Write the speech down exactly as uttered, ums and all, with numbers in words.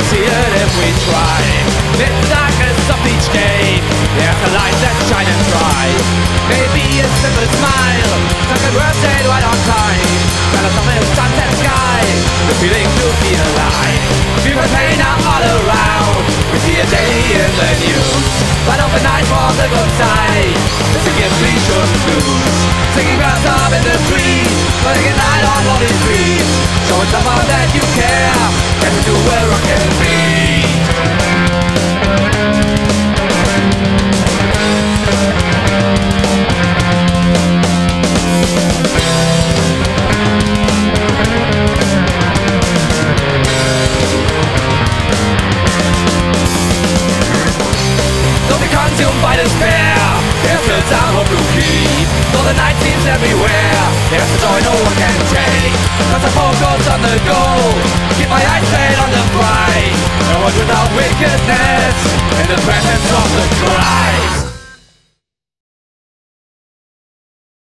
see it if we try. It's the darkness of each game, there's a light that shines and bright. Maybe a simple smile, like a birthday right on time. Colors of a sunset sky, the feeling to be alive. Feel the pain now all around, we see it daily in the news. But open eyes for the good side, it's a gift we shouldn't lose. Singing birds up in the trees, putting a night on all these trees. Showing someone that you care, and to do where rock can be. Consumed by despair, there's still time for blue key. Though the night seems everywhere, there's a joy no one can take. Cause I focus on the goal, keep my eyes straight on the prize. No one without wickedness, in the presence of the Christ.